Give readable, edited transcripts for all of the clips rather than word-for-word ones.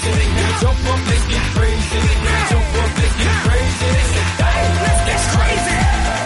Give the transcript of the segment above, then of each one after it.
Jump up, let's get crazy. Jump up, let's get crazy. Let's get crazy.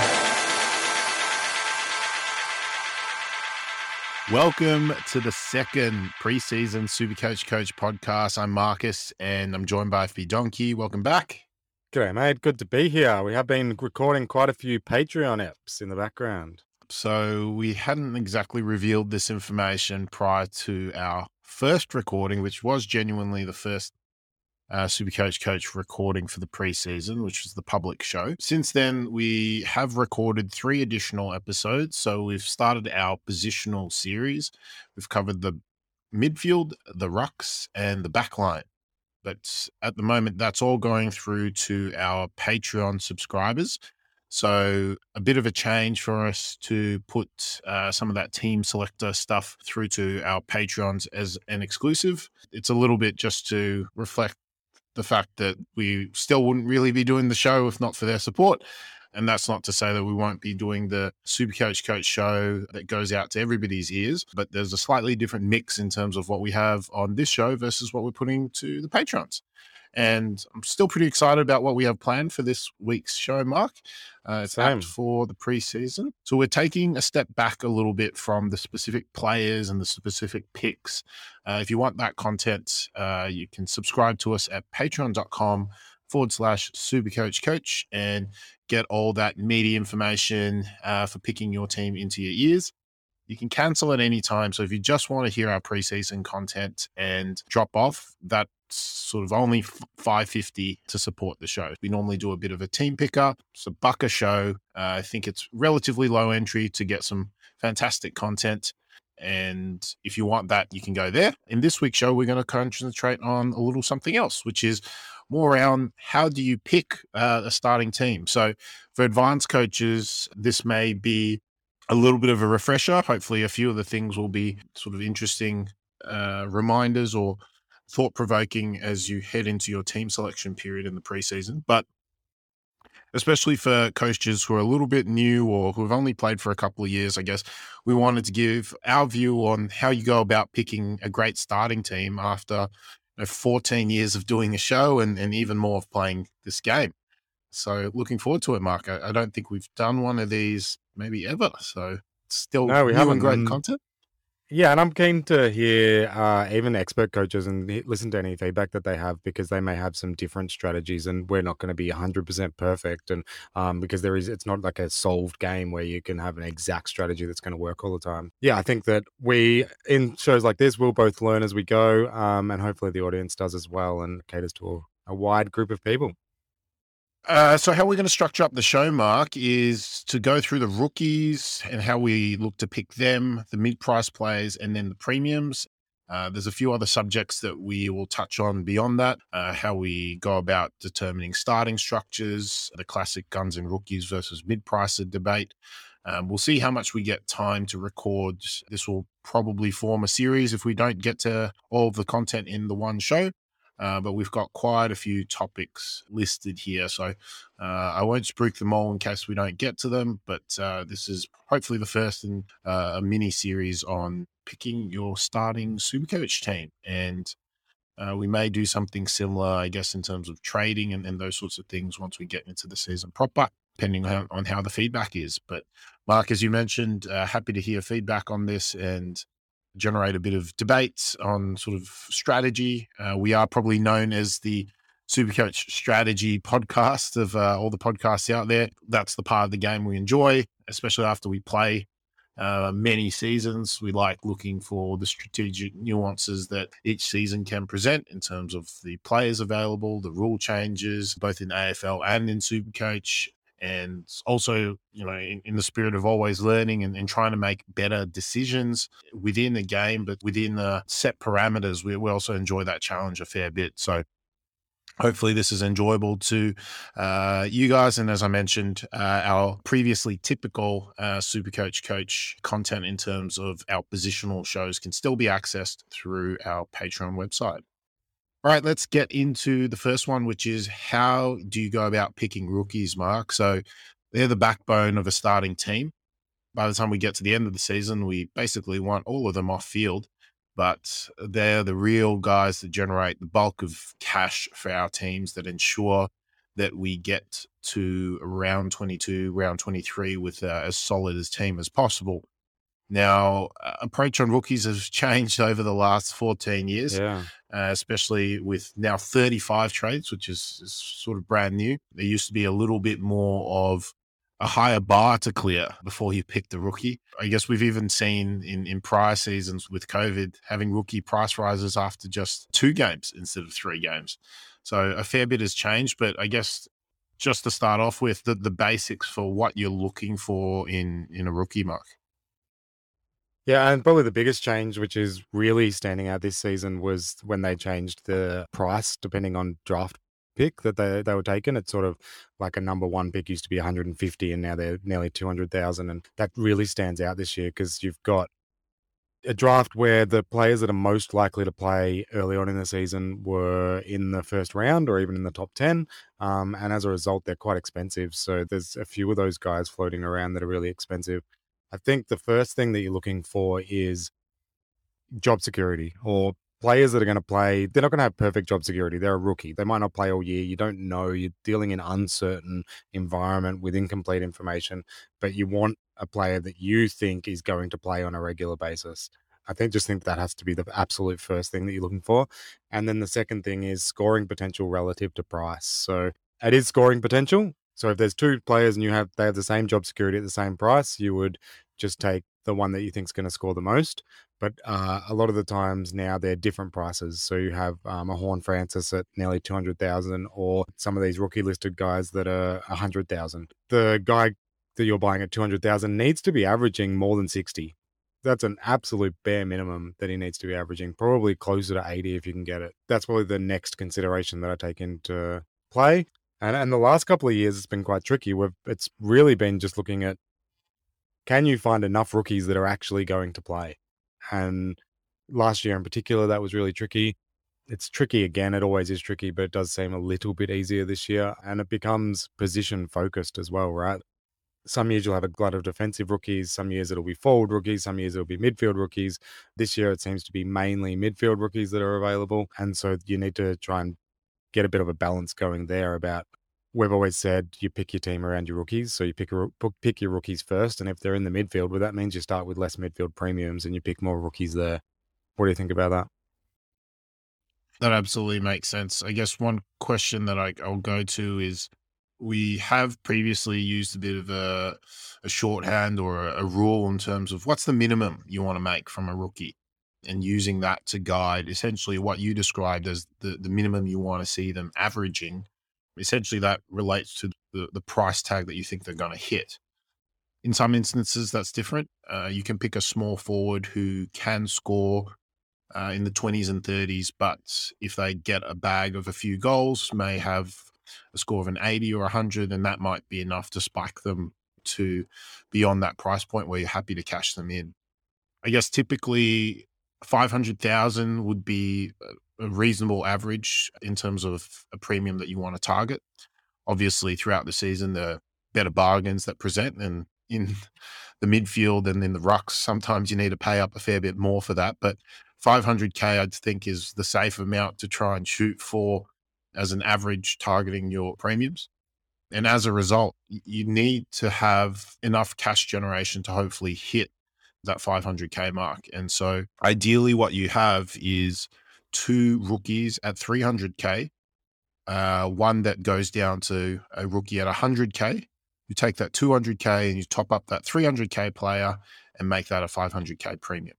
Welcome to the second preseason Supercoach Coach podcast. I'm Marcus and I'm joined by FB Donkey. Welcome back. G'day, mate. Good to be here. We have been recording quite a few Patreon eps in the background. So we hadn't exactly revealed this information prior to our first recording, which was genuinely the first Supercoach Coach recording for the preseason, which was the public show. Since then, we have recorded 3 additional episodes. So we've started our positional series. We've covered the midfield, the rucks, and the backline. But at the moment, that's all going through to our Patreon subscribers. So a bit of a change for us to put some of that team selector stuff through to our Patreons as an exclusive. It's a little bit just to reflect the fact that we still wouldn't really be doing the show if not for their support. And that's not to say that we won't be doing the Supercoach Coach show that goes out to everybody's ears, but there's a slightly different mix in terms of what we have on this show versus what we're putting to the Patrons. And I'm still pretty excited about what we have planned for this week's show, Mark. It's apt for the preseason. So we're taking a step back a little bit from the specific players and the specific picks. If you want that content, you can subscribe to us at patreon.com/supercoachcoach and get all that meaty information for picking your team into your ears. You can cancel at any time. So if you just want to hear our preseason content and drop off, that's sort of only $5.50 to support the show. We normally do a bit of a team picker. It's $1 a show. I think it's relatively low entry to get some fantastic content. And if you want that, you can go there. In this week's show, we're going to concentrate on a little something else, which is more around how do you pick a starting team. So for advanced coaches, this may be a little bit of a refresher. Hopefully a few of the things will be sort of interesting reminders or thought-provoking as you head into your team selection period in the preseason. But especially for coaches who are a little bit new or who have only played for a couple of years, I guess we wanted to give our view on how you go about picking a great starting team after 14 years of doing a show and even more of playing this game. So looking forward to it, Mark. I don't think we've done one of these maybe ever. So still No, we new haven't. and great content. Yeah, and I'm keen to hear even expert coaches and listen to any feedback that they have, because they may have some different strategies and we're not going to be 100% perfect. And because it's not like a solved game where you can have an exact strategy that's going to work all the time. Yeah, I think that in shows like this, we'll both learn as we go, and hopefully the audience does as well and caters to a wide group of people. So how we're going to structure up the show, Mark, is to go through the rookies and how we look to pick them, the mid-price players, and then the premiums. There's a few other subjects that we will touch on beyond that, how we go about determining starting structures, the classic guns and rookies versus mid-pricer debate. We'll see how much we get time to record. This will probably form a series if we don't get to all of the content in the one show. But we've got quite a few topics listed here. So I won't spruik them all in case we don't get to them. But this is hopefully the first in a mini series on picking your starting Supercoach team. And we may do something similar, I guess, in terms of trading and those sorts of things once we get into the season proper, depending on how the feedback is. But Mark, as you mentioned, happy to hear feedback on this and generate a bit of debate on sort of strategy. We are probably known as the Supercoach strategy podcast of all the podcasts out there. That's the part of the game we enjoy, especially after we play many seasons. We like looking for the strategic nuances that each season can present in terms of the players available, the rule changes, both in AFL and in Supercoach. And also, in the spirit of always learning and trying to make better decisions within the game, but within the set parameters, we also enjoy that challenge a fair bit. So hopefully this is enjoyable to you guys. And as I mentioned, our previously typical Supercoach Coach content in terms of our positional shows can still be accessed through our Patreon website. All right, let's get into the first one, which is how do you go about picking rookies, Mark? So they're the backbone of a starting team. By the time we get to the end of the season, we basically want all of them off field. but they're the real guys that generate the bulk of cash for our teams, that ensure that we get to round 22, round 23 with as solid a team as possible. Now, approach on rookies has changed over the last 14 years, Yeah. especially with now 35 trades, which is sort of brand new. There used to be a little bit more of a higher bar to clear before you pick the rookie. I guess we've even seen in prior seasons with COVID having rookie price rises after just 2 games instead of 3 games. So a fair bit has changed, but I guess just to start off with the basics for what you're looking for in a rookie, Mark. Yeah, and probably the biggest change, which is really standing out this season, was when they changed the price depending on draft pick that they were taking. It's sort of like a number one pick used to be 150 and now they're nearly 200,000. And that really stands out this year because you've got a draft where the players that are most likely to play early on in the season were in the first round or even in the top 10. And as a result, they're quite expensive. So there's a few of those guys floating around that are really expensive. I think the first thing that you're looking for is job security, or players that are going to play. They're not going to have perfect job security. They're a rookie. They might not play all year. You don't know. You're dealing in uncertain environment with incomplete information, but you want a player that you think is going to play on a regular basis. I think that has to be the absolute first thing that you're looking for. And then the second thing is scoring potential relative to price. So it is scoring potential. So if there's 2 players and they have the same job security at the same price, you would just take the one that you think is going to score the most. But a lot of the times now they're different prices. So you have a Horne-Francis at nearly 200,000, or some of these rookie listed guys that are 100,000. The guy that you're buying at 200,000 needs to be averaging more than 60. That's an absolute bare minimum that he needs to be averaging, probably closer to 80 if you can get it. That's probably the next consideration that I take into play. And the last couple of years, it's been quite tricky. It's really been just looking at, can you find enough rookies that are actually going to play? And last year in particular, that was really tricky. It's tricky again. It always is tricky, but it does seem a little bit easier this year. And it becomes position focused as well, right? Some years you'll have a glut of defensive rookies. Some years it'll be forward rookies. Some years it'll be midfield rookies. This year it seems to be mainly midfield rookies that are available. And so you need to try and get a bit of a balance going there. About, we've always said you pick your team around your rookies. So you pick your rookies first. And if they're in the midfield, well, that means you start with less midfield premiums and you pick more rookies there. What do you think about that? That absolutely makes sense. I guess one question that I'll go to is, we have previously used a bit of a shorthand or a rule in terms of what's the minimum you want to make from a rookie, and using that to guide essentially what you described as the minimum you want to see them averaging. Essentially, that relates to the price tag that you think they're going to hit. In some instances, that's different. You can pick a small forward who can score in the 20s and 30s, but if they get a bag of a few goals, may have a score of an 80 or 100, and that might be enough to spike them to beyond that price point where you're happy to cash them in. I guess typically 500,000 would be a reasonable average in terms of a premium that you want to target. Obviously, throughout the season, there are better bargains that present, and in the midfield and in the rucks, sometimes you need to pay up a fair bit more for that. But 500K, I think, is the safe amount to try and shoot for as an average targeting your premiums. And as a result, you need to have enough cash generation to hopefully hit that 500K mark. And so ideally what you have is 2 rookies at 300K, one that goes down to a rookie at 100K. You take that 200K and you top up that 300K player and make that a 500K premium.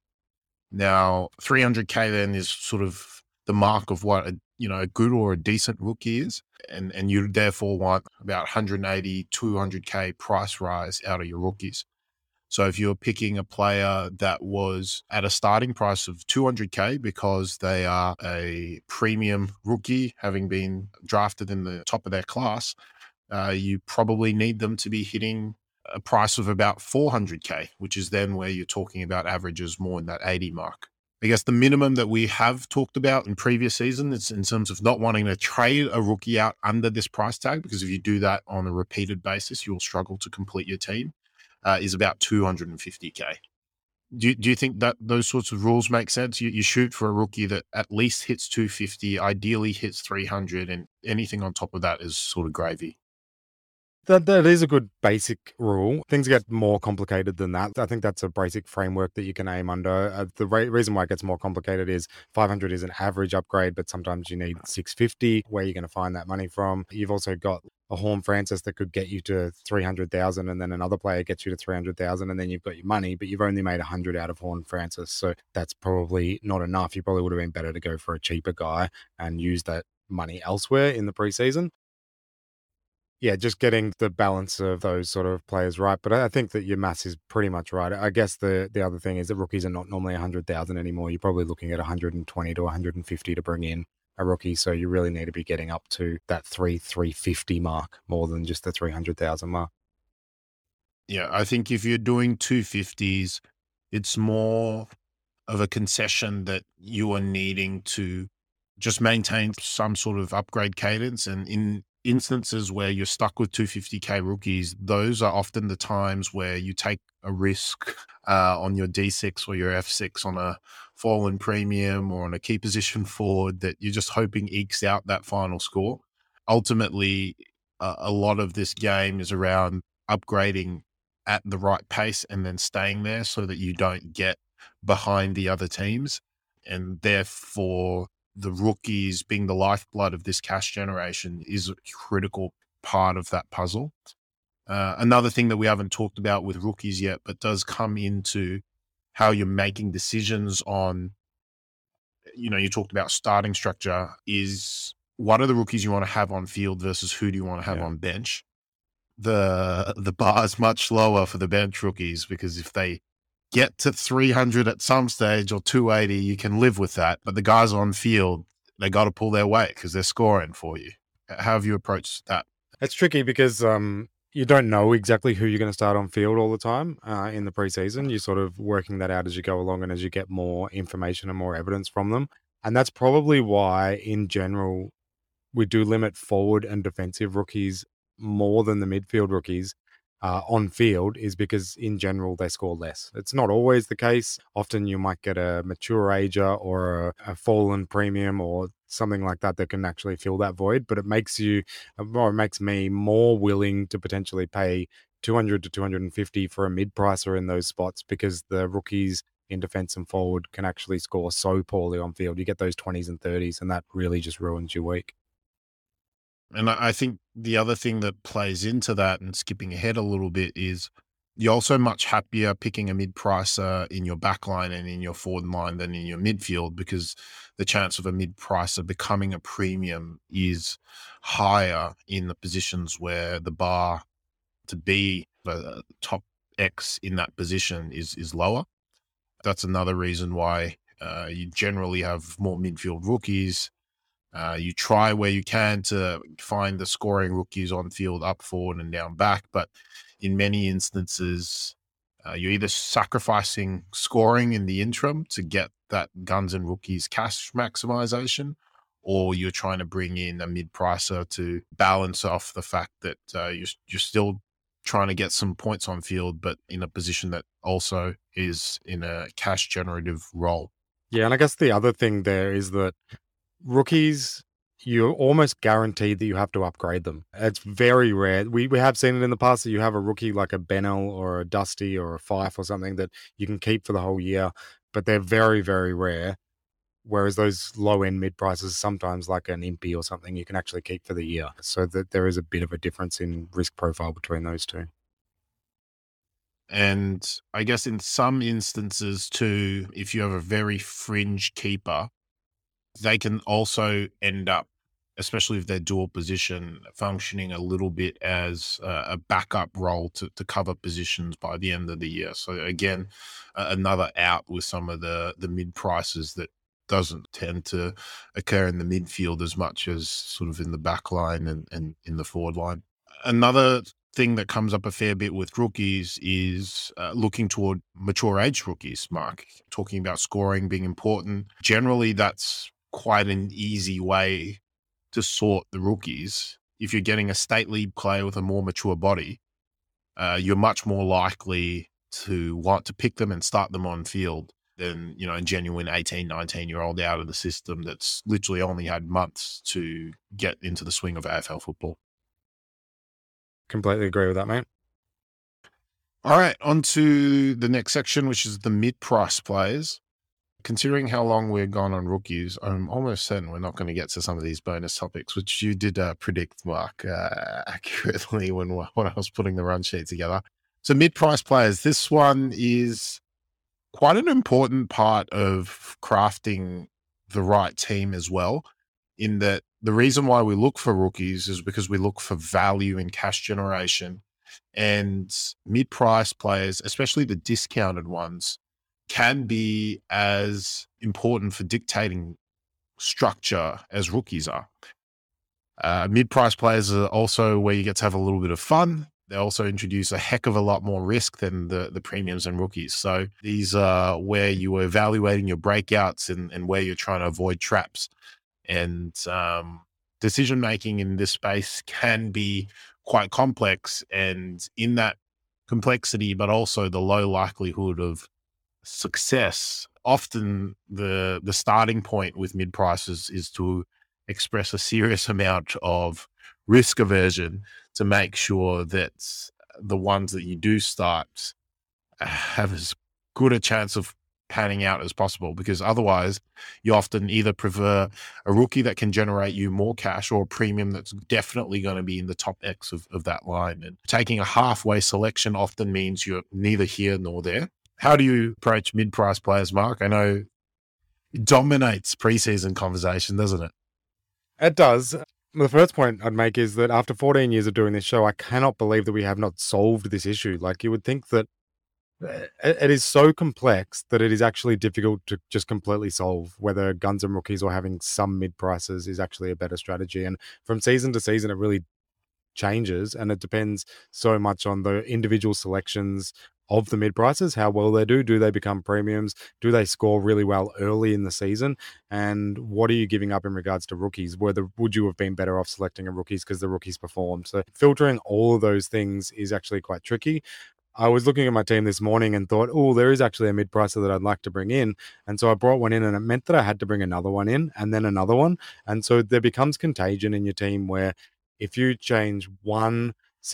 Now, 300K then is sort of the mark of what a good or a decent rookie is. And you therefore want about 180, 200K price rise out of your rookies. So if you're picking a player that was at a starting price of 200K because they are a premium rookie, having been drafted in the top of their class, you probably need them to be hitting a price of about 400K, which is then where you're talking about averages more in that 80 mark. I guess the minimum that we have talked about in previous season is in terms of not wanting to trade a rookie out under this price tag, because if you do that on a repeated basis, you'll struggle to complete your team, is about 250K. Do you think that those sorts of rules make sense? You shoot for a rookie that at least hits 250, ideally hits 300, and anything on top of that is sort of gravy. That is a good basic rule. Things get more complicated than that. I think that's a basic framework that you can aim under. The reason why it gets more complicated is 500 is an average upgrade, but sometimes you need 650. Where you're going to find that money from? You've also got a Horn Francis that could get you to 300,000, and then another player gets you to 300,000, and then you've got your money, but you've only made 100 out of Horn Francis. So that's probably not enough. You probably would have been better to go for a cheaper guy and use that money elsewhere in the preseason. Yeah, just getting the balance of those sort of players right. But I think that your maths is pretty much right. I guess the other thing is that rookies are not normally 100,000 anymore. You're probably looking at 120 to 150 to bring in a rookie. So you really need to be getting up to that 350 mark more than just the 300,000 mark. Yeah, I think if you're doing 250s, it's more of a concession that you are needing to just maintain some sort of upgrade cadence. And in instances where you're stuck with 250K rookies, those are often the times where you take a risk on your D6 or your F6 on a fallen premium or on a key position forward that you're just hoping ekes out that final score. Ultimately, a lot of this game is around upgrading at the right pace and then staying there so that you don't get behind the other teams. And therefore, the rookies being the lifeblood of this cash generation is a critical part of that puzzle. Another thing that we haven't talked about with rookies yet, but does come into how you're making decisions on, you talked about starting structure, is what are the rookies you want to have on field versus who do you want to have Yeah. on bench? The bar is much lower for the bench rookies because if they get to 300 at some stage or 280, you can live with that. But the guys on field, they got to pull their weight because they're scoring for you. How have you approached that? It's tricky because you don't know exactly who you're going to start on field all the time in the preseason. You're sort of working that out as you go along and as you get more information and more evidence from them. And that's probably why, in general, we do limit forward and defensive rookies more than the midfield rookies on field, is because in general they score less. It's not always the case. Often you might get a mature ager or a fallen premium or something like that that can actually fill that void, but it makes me more willing to potentially pay 200 to 250 for a mid-pricer in those spots, because the rookies in defense and forward can actually score so poorly on field. You get those 20s and 30s, and that really just ruins your week. And I think the other thing that plays into that, and skipping ahead a little bit, is you're also much happier picking a mid-pricer in your back line and in your forward line than in your midfield, because the chance of a mid-pricer becoming a premium is higher in the positions where the bar to be the top X in that position is lower. That's another reason why you generally have more midfield rookies. You try where you can to find the scoring rookies on field, up forward and down back, but in many instances, you're either sacrificing scoring in the interim to get that guns and rookies cash maximization, or you're trying to bring in a mid-pricer to balance off the fact that you're still trying to get some points on field, but in a position that also is in a cash generative role. Yeah, and I guess the other thing there is that rookies, you're almost guaranteed that you have to upgrade them. It's very rare. We have seen it in the past that you have a rookie like a Bennell or a Dusty or a Fife or something that you can keep for the whole year, but they're very, very rare. Whereas those low-end mid-prices, sometimes like an Impy or something, you can actually keep for the year. So that there is a bit of a difference in risk profile between those two. And I guess in some instances too, if you have a very fringe keeper, they can also end up, especially if they're dual position, functioning a little bit as a backup role to cover positions by the end of the year. So again, another out with some of the mid prices that doesn't tend to occur in the midfield as much as sort of in the back line and in the forward line. Another thing that comes up a fair bit with rookies is looking toward mature age rookies, Mark, talking about scoring being important. Generally, that's quite an easy way to sort the rookies. If you're getting a state league player with a more mature body, you're much more likely to want to pick them and start them on field than, a genuine 18, 19-year-old out of the system that's literally only had months to get into the swing of AFL football. Completely agree with that, mate. All right, on to the next section, which is the mid-price players. Considering how long we've gone on rookies, I'm almost certain we're not going to get to some of these bonus topics, which you did predict, Mark, accurately when I was putting the run sheet together. So mid-price players, this one is quite an important part of crafting the right team as well, in that the reason why we look for rookies is because we look for value in cash generation, and mid-price players, especially the discounted ones, can be as important for dictating structure as rookies are. Mid-price players are also where you get to have a little bit of fun. They also introduce a heck of a lot more risk than the premiums and rookies. So these are where you are evaluating your breakouts and where you're trying to avoid traps. And decision-making in this space can be quite complex. And in that complexity, but also the low likelihood of success, often the starting point with mid prices is to express a serious amount of risk aversion to make sure that the ones that you do start have as good a chance of panning out as possible, because otherwise you often either prefer a rookie that can generate you more cash or a premium that's definitely going to be in the top X of that line. And taking a halfway selection often means you're neither here nor there. How do you approach mid-price players, Mark? I know it dominates preseason conversation, doesn't it? It does. The first point I'd make is that after 14 years of doing this show, I cannot believe that we have not solved this issue. Like, you would think that it is so complex that it is actually difficult to just completely solve, whether guns and rookies or having some mid prices is actually a better strategy. And from season to season, it really changes, and it depends so much on the individual selections of the mid prices, how well they do. Do they become premiums? Do they score really well early in the season? And what are you giving up in regards to rookies? Would you have been better off selecting a rookies because the rookies performed? So filtering all of those things is actually quite tricky. I was looking at my team this morning and thought, oh, there is actually a mid-pricer that I'd like to bring in. And so I brought one in, and it meant that I had to bring another one in and then another one. And so there becomes contagion in your team where if you change one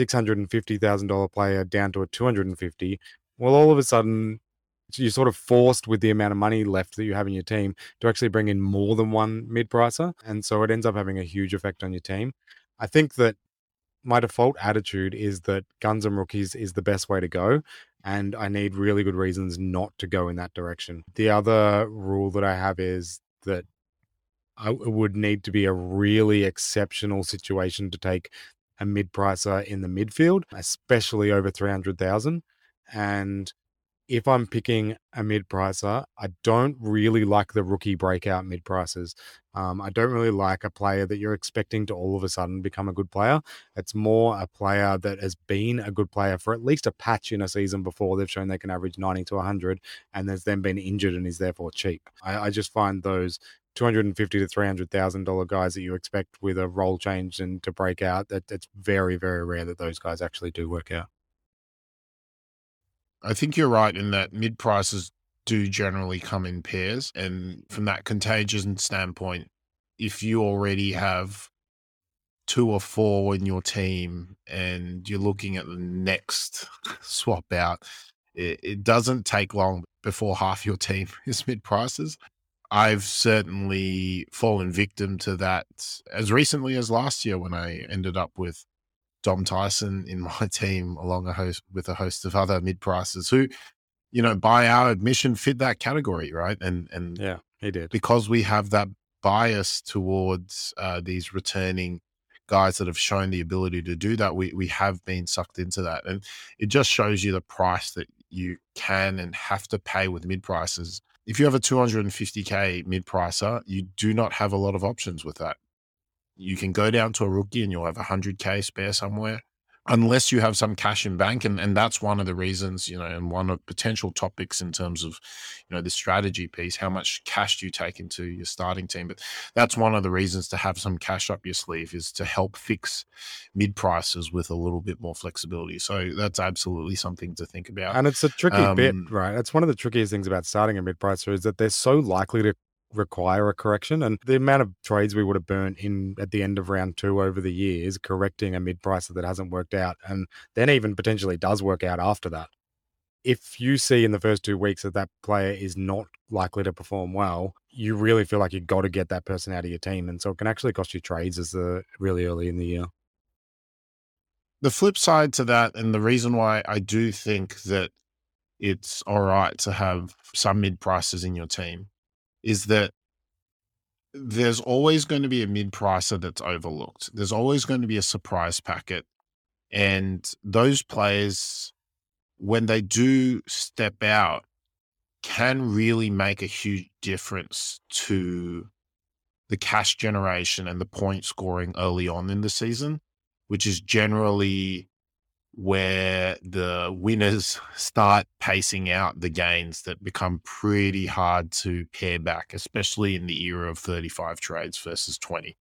$650,000 player down to a 250, well, all of a sudden you're sort of forced with the amount of money left that you have in your team to actually bring in more than one mid-pricer. And so it ends up having a huge effect on your team. I think that my default attitude is that guns and rookies is the best way to go, and I need really good reasons not to go in that direction. The other rule that I have is that it would need to be a really exceptional situation to take a mid-pricer in the midfield, especially over 300,000. And if I'm picking a mid-pricer, I don't really like the rookie breakout mid-prices. I don't really like a player that you're expecting to all of a sudden become a good player. It's more a player that has been a good player for at least a patch in a season before they've shown they can average 90 to 100 and has then been injured and is therefore cheap. I just find those $250,000 to $300,000 guys that you expect with a role change and to break out, it's very, very rare that those guys actually do work out. I think you're right in that mid prices do generally come in pairs. And from that contagion standpoint, if you already have 2 or 4 in your team and you're looking at the next swap out, it doesn't take long before half your team is mid prices. I've certainly fallen victim to that as recently as last year when I ended up with Dom Tyson in my team along with a host of other mid prices who, by our admission fit that category, right? And Yeah, he did. because we have that bias towards these returning guys that have shown the ability to do that, we have been sucked into that. And it just shows you the price that you can and have to pay with mid prices. If you have a 250K mid pricer, you do not have a lot of options with that. You can go down to a rookie and you'll have 100K spare somewhere, unless you have some cash in bank. And that's one of the reasons, and one of potential topics in terms of, the strategy piece, how much cash do you take into your starting team? But that's one of the reasons to have some cash up your sleeve, is to help fix mid prices with a little bit more flexibility. So that's absolutely something to think about. And it's a tricky bit, right? It's one of the trickiest things about starting a mid-pricer is that they're so likely to require a correction, and the amount of trades we would have burnt in at the end of round 2 over the years correcting a mid-pricer that hasn't worked out, and then even potentially does work out after that. If you see in the first 2 weeks that player is not likely to perform well, you really feel like you've got to get that person out of your team, and so it can actually cost you trades really early in the year. The flip side to that, and the reason why I do think that it's all right to have some mid prices in your team, is that there's always going to be a mid pricer that's overlooked. There's always going to be a surprise packet. And those players, when they do step out, can really make a huge difference to the cash generation and the point scoring early on in the season, which is generally where the winners start pacing out the gains that become pretty hard to pare back, especially in the era of 35 trades versus 20.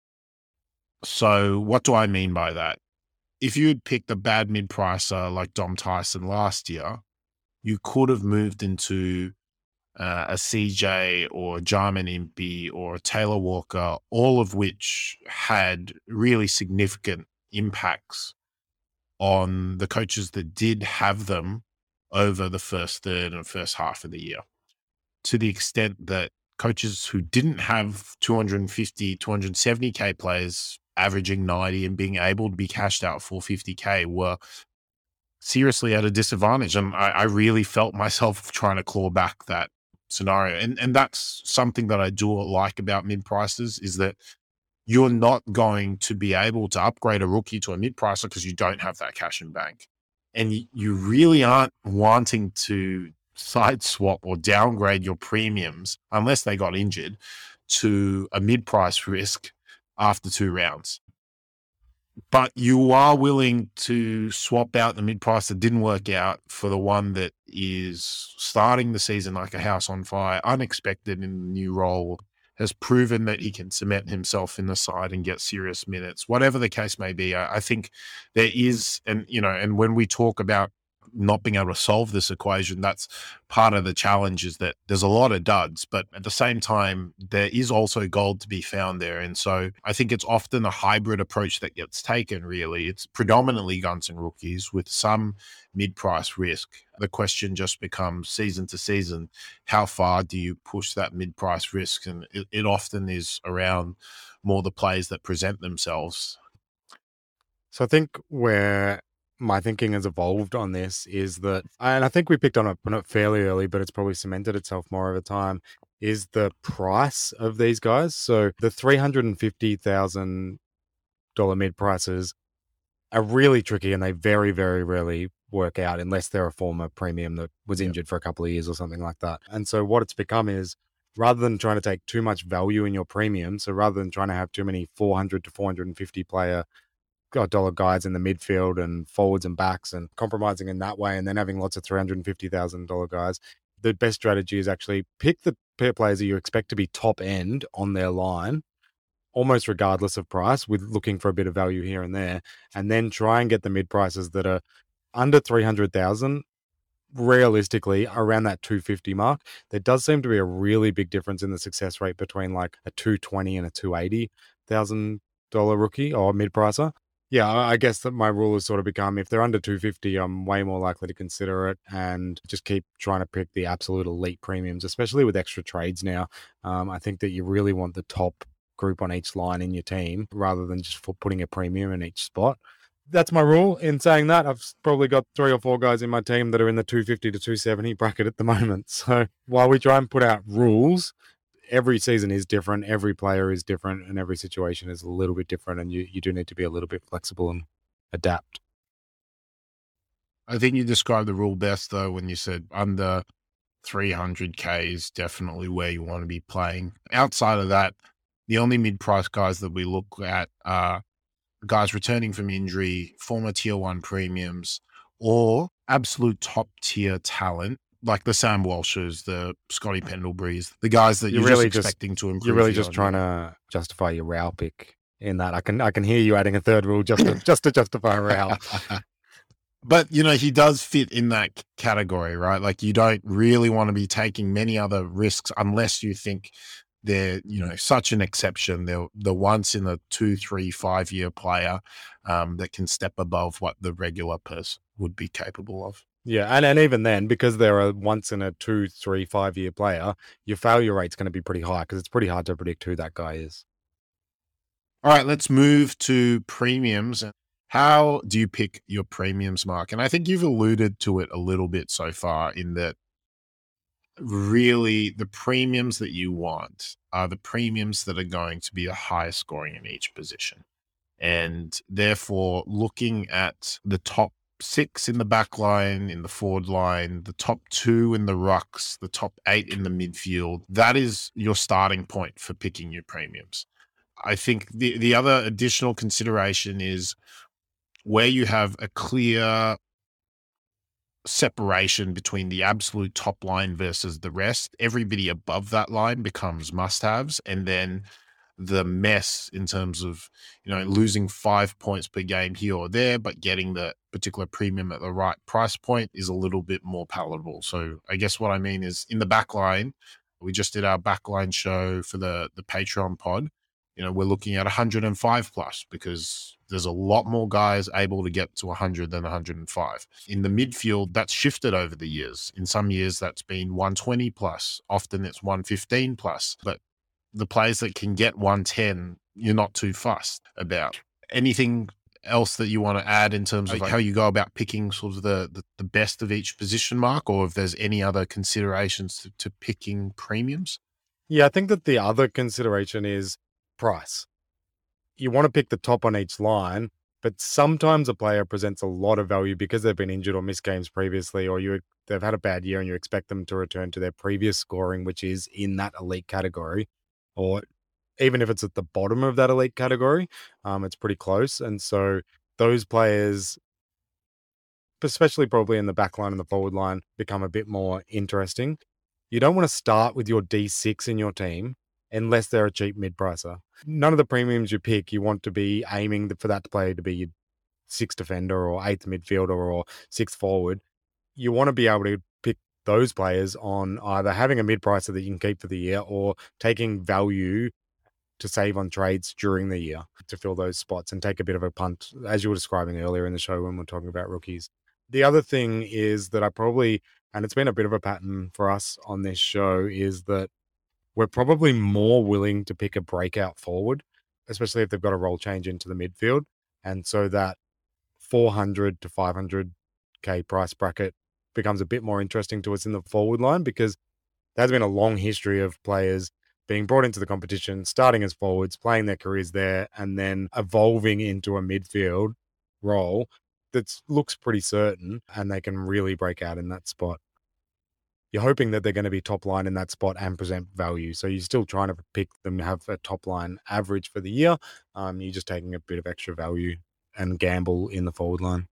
So what do I mean by that? If you had picked a bad mid-pricer like Dom Tyson last year, you could have moved into a CJ or Jarman Impey or Taylor Walker, all of which had really significant impacts on the coaches that did have them over the first third and first half of the year, to the extent that coaches who didn't have 250, 270K players averaging 90 and being able to be cashed out for 50K were seriously at a disadvantage. And I really felt myself trying to claw back that scenario. And that's something that I do like about mid prices, is that you're not going to be able to upgrade a rookie to a mid-pricer because you don't have that cash in bank. And you really aren't wanting to side swap or downgrade your premiums, unless they got injured, to a mid-price risk after 2 rounds. But you are willing to swap out the mid-price that didn't work out for the one that is starting the season like a house on fire, unexpected in the new role, has proven that he can cement himself in the side and get serious minutes, whatever the case may be. I think there is, and when we talk about not being able to solve this equation, that's part of the challenge, is that there's a lot of duds, but at the same time, there is also gold to be found there. And so I think it's often a hybrid approach that gets taken, really. It's predominantly guns and rookies with some mid-price risk. The question just becomes, season to season, how far do you push that mid-price risk? And it often is around more the plays that present themselves. So I think where my thinking has evolved on this is that, and I think we picked on it fairly early, but it's probably cemented itself more over time, is the price of these guys. So the $350,000 mid prices are really tricky, and they very, very rarely work out unless they're a former premium that was injured for a couple of years or something like that. And so what it's become is, rather than trying to take too much value in your premium, so rather than trying to have too many 400 to 450 player dollar guys in the midfield and forwards and backs and compromising in that way, and then having lots of $350,000 guys, the best strategy is actually pick the pair players that you expect to be top end on their line, almost regardless of price, with looking for a bit of value here and there, and then try and get the mid prices that are under 300,000, realistically around that 250 mark. There does seem to be a really big difference in the success rate between like a 220 and a $280,000 rookie or mid pricer. Yeah, I guess that my rule has sort of become, if they're under 250, I'm way more likely to consider it, and just keep trying to pick the absolute elite premiums, especially with extra trades now. I think that you really want the top group on each line in your team rather than just putting a premium in each spot. That's my rule. In saying that, I've probably got 3 or 4 guys in my team that are in the 250 to 270 bracket at the moment. So while we try and put out rules, every season is different, every player is different, and every situation is a little bit different, and you do need to be a little bit flexible and adapt. I think you described the rule best, though, when you said under 300K is definitely where you want to be playing. Outside of that, the only mid-price guys that we look at are guys returning from injury, former tier 1 premiums, or absolute top tier talent like the Sam Walshes, the Scotty Pendleburys, the guys that you're just expecting to improve. You're really just trying to justify your Rao pick in that. I can hear you adding a third rule just to justify Rao. But, he does fit in that category, right? Like, you don't really want to be taking many other risks unless you think they're, such an exception. They're the once in a 2, 3, 5 year player that can step above what the regular person would be capable of. Yeah, and even then, because they're a once in a 2, 3, 5 year player, your failure rate's going to be pretty high because it's pretty hard to predict who that guy is. All right, let's move to premiums. How do you pick your premiums, Mark? And I think you've alluded to it a little bit so far in that really the premiums that you want are the premiums that are going to be the highest scoring in each position. And therefore, looking at the top 6 in the back line, in the forward line, the top 2 in the rucks, the top 8 in the midfield, that is your starting point for picking your premiums. I think the other additional consideration is where you have a clear separation between the absolute top line versus the rest, everybody above that line becomes must-haves. And then the mess in terms of, losing 5 points per game here or there, but getting the particular premium at the right price point is a little bit more palatable. So I guess what I mean is in the back line, we just did our backline show for the Patreon pod. We're looking at 105 plus because there's a lot more guys able to get to 100 than 105. In the midfield, that's shifted over the years. In some years, that's been 120 plus. Often it's 115 plus. But the players that can get 110, you're not too fussed about. Anything else that you want to add in terms of how you go about picking sort of the best of each position, Mark, or if there's any other considerations to picking premiums? Yeah, I think that the other consideration is price. You want to pick the top on each line, but sometimes a player presents a lot of value because they've been injured or missed games previously, or they've had a bad year and you expect them to return to their previous scoring, which is in that elite category, or even if it's at the bottom of that elite category, it's pretty close. And so those players, especially probably in the back line and the forward line, become a bit more interesting. You don't want to start with your D6 in your team unless they're a cheap mid-pricer. None of the premiums you pick, you want to be aiming for that player to be your 6th defender or 8th midfielder or 6th forward. You want to be able to pick those players on either having a mid-pricer that you can keep for the year or taking value to save on trades during the year to fill those spots and take a bit of a punt, as you were describing earlier in the show when we're talking about rookies. The other thing is that and it's been a bit of a pattern for us on this show, is that we're probably more willing to pick a breakout forward, especially if they've got a role change into the midfield. And so that 400 to 500K price bracket becomes a bit more interesting to us in the forward line because there's been a long history of players being brought into the competition, starting as forwards, playing their careers there, and then evolving into a midfield role that looks pretty certain and they can really break out in that spot. You're hoping that they're going to be top line in that spot and present value. So you're still trying to pick them to have a top line average for the year. You're just taking a bit of extra value and gamble in the forward line.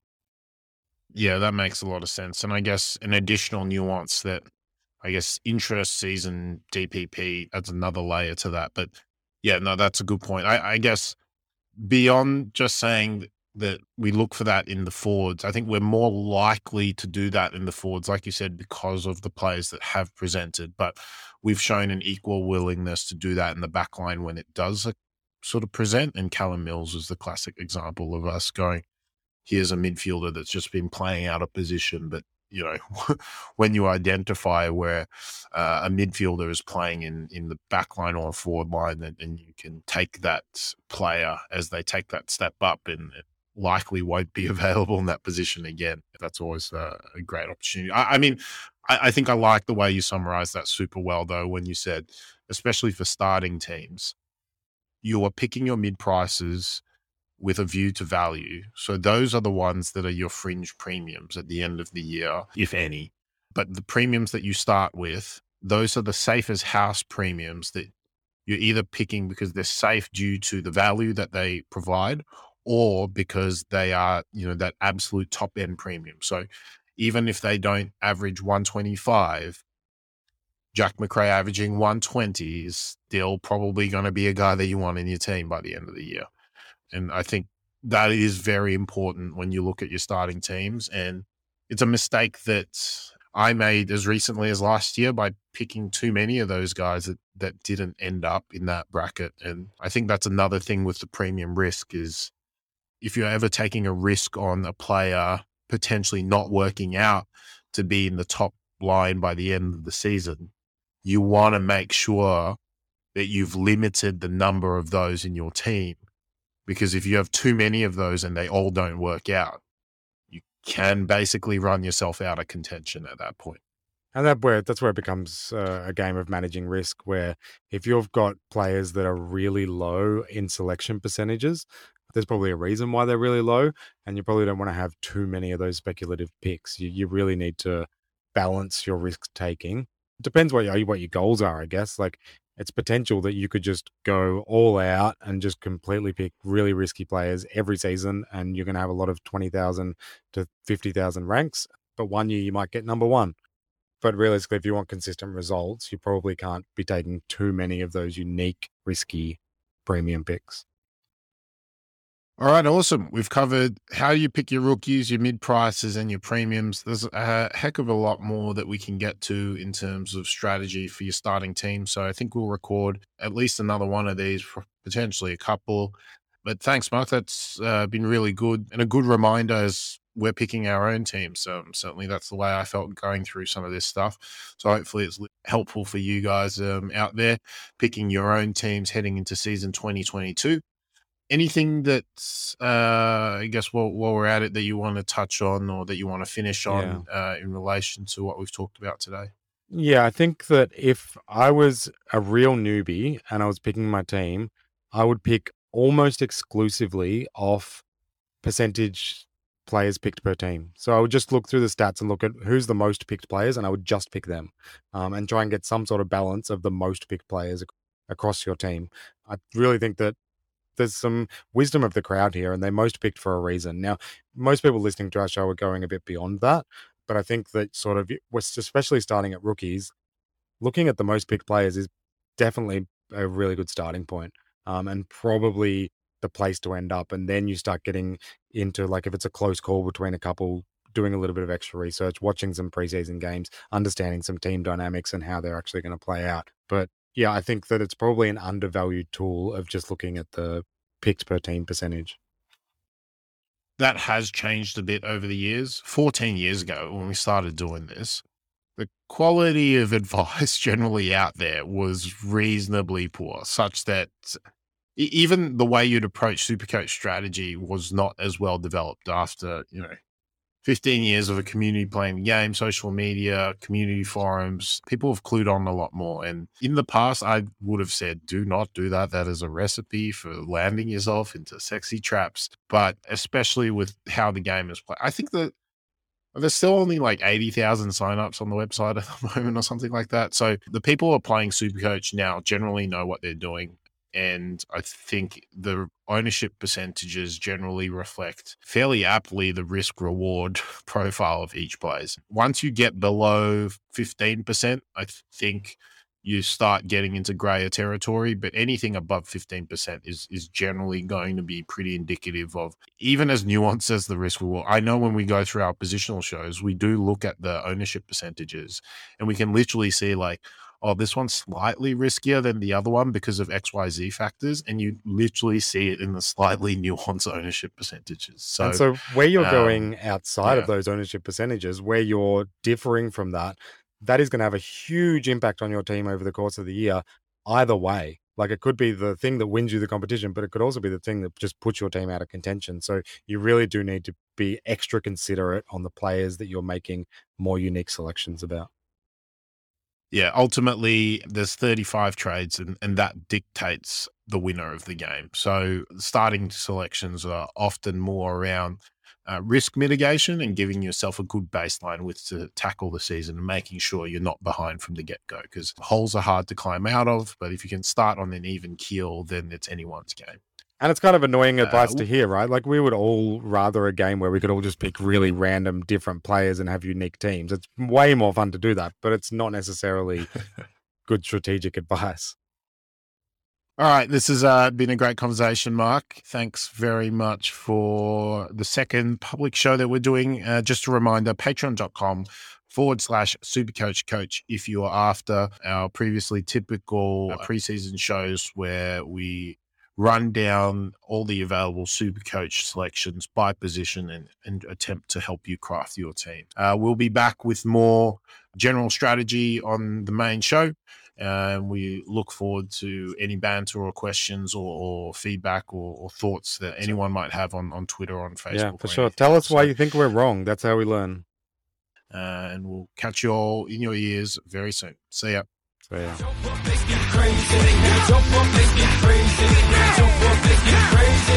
Yeah, that makes a lot of sense. And I guess an additional nuance that interest season DPP adds another layer to that. But yeah, no, that's a good point. I guess beyond just saying that we look for that in the forwards, I think we're more likely to do that in the forwards, like you said, because of the players that have presented. But we've shown an equal willingness to do that in the back line when it does sort of present. And Callum Mills is the classic example of us going, here's a midfielder that's just been playing out of position. But, when you identify where a midfielder is playing in the back line or a forward line, and you can take that player as they take that step up and it likely won't be available in that position again. That's always a great opportunity. I think I like the way you summarized that super well, though, when you said, especially for starting teams, you are picking your mid prices with a view to value. So those are the ones that are your fringe premiums at the end of the year, if any. But the premiums that you start with, those are the safe as house premiums that you're either picking because they're safe due to the value that they provide, or because they are, that absolute top end premium. So even if they don't average 125, Jack Macrae averaging 120 is still probably going to be a guy that you want in your team by the end of the year. And I think that is very important when you look at your starting teams. And it's a mistake that I made as recently as last year by picking too many of those guys that didn't end up in that bracket. And I think that's another thing with the premium risk is if you're ever taking a risk on a player potentially not working out to be in the top line by the end of the season, you want to make sure that you've limited the number of those in your team. Because if you have too many of those and they all don't work out, you can basically run yourself out of contention at that point. And that's where it becomes a game of managing risk, where if you've got players that are really low in selection percentages, there's probably a reason why they're really low, and you probably don't want to have too many of those speculative picks. You really need to balance your risk taking. Depends what your goals are, I guess. Like, it's potential that you could just go all out and just completely pick really risky players every season, and you're going to have a lot of 20,000 to 50,000 ranks. But one year you might get number one. But realistically, if you want consistent results, you probably can't be taking too many of those unique, risky premium picks. All right, awesome. We've covered how you pick your rookies, your mid prices, and your premiums. There's a heck of a lot more that we can get to in terms of strategy for your starting team. So I think we'll record at least another one of these, potentially a couple. But thanks, Mark. That's been really good and a good reminder as we're picking our own team. So certainly that's the way I felt going through some of this stuff. So hopefully it's helpful for you guys out there picking your own teams heading into season 2022. Anything that I guess while we're at it that you want to touch on or that you want to finish on in relation to what we've talked about today? Yeah, I think that if I was a real newbie and I was picking my team, I would pick almost exclusively off percentage players picked per team. So I would just look through the stats and look at who's the most picked players, and I would just pick them and try and get some sort of balance of the most picked players across your team. I really think that there's some wisdom of the crowd here, and they're most picked for a reason. Now, most people listening to our show are going a bit beyond that, but I think that sort of, especially starting at rookies, looking at the most picked players is definitely a really good starting point, and probably the place to end up. And then you start getting into, like, if it's a close call between a couple, doing a little bit of extra research, watching some preseason games, understanding some team dynamics and how they're actually going to play out. But yeah, I think that it's probably an undervalued tool of just looking at the picks per team percentage. That has changed a bit over the years. 14 years ago, when we started doing this, the quality of advice generally out there was reasonably poor, such that even the way you'd approach Supercoach strategy was not as well developed after, 15 years of a community playing the game, social media, community forums. People have clued on a lot more. And in the past, I would have said, do not do that. That is a recipe for landing yourself into sexy traps. But especially with how the game is played, I think that there's still only like 80,000 signups on the website at the moment or something like that. So the people who are playing Supercoach now generally know what they're doing. And I think the ownership percentages generally reflect fairly aptly the risk reward profile of each player. Once you get below 15%, I think you start getting into grayer territory, but anything above 15% is generally going to be pretty indicative of, even as nuanced as the risk reward. I know when we go through our positional shows, we do look at the ownership percentages and we can literally see like, oh, this one's slightly riskier than the other one because of XYZ factors. And you literally see it in the slightly nuanced ownership percentages. So where you're going outside of those ownership percentages, where you're differing from that, that is going to have a huge impact on your team over the course of the year, either way. Like, it could be the thing that wins you the competition, but it could also be the thing that just puts your team out of contention. So you really do need to be extra considerate on the players that you're making more unique selections about. Yeah, ultimately, there's 35 trades, and that dictates the winner of the game. So starting selections are often more around risk mitigation and giving yourself a good baseline with to tackle the season and making sure you're not behind from the get-go, because holes are hard to climb out of, but if you can start on an even keel, then it's anyone's game. And it's kind of annoying advice w- to hear, right? Like we would all rather a game where we could all just pick really random different players and have unique teams. It's way more fun to do that, but it's not necessarily good strategic advice. All right, this has been a great conversation, Mark. Thanks very much for the second public show that we're doing. Just a reminder, patreon.com/Supercoach Coach if you are after our previously typical preseason shows where we run down all the available Supercoach selections by position and attempt to help you craft your team. We'll be back with more general strategy on the main show. And we look forward to any banter or questions or feedback or thoughts that anyone might have on Twitter or on Facebook. Yeah, for sure. Tell us why you think we're wrong. That's how we learn. And we'll catch you all in your ears very soon. See ya. So, yeah. Jump up, let's get crazy. Jump up, let's get crazy. Jump up, let's get crazy.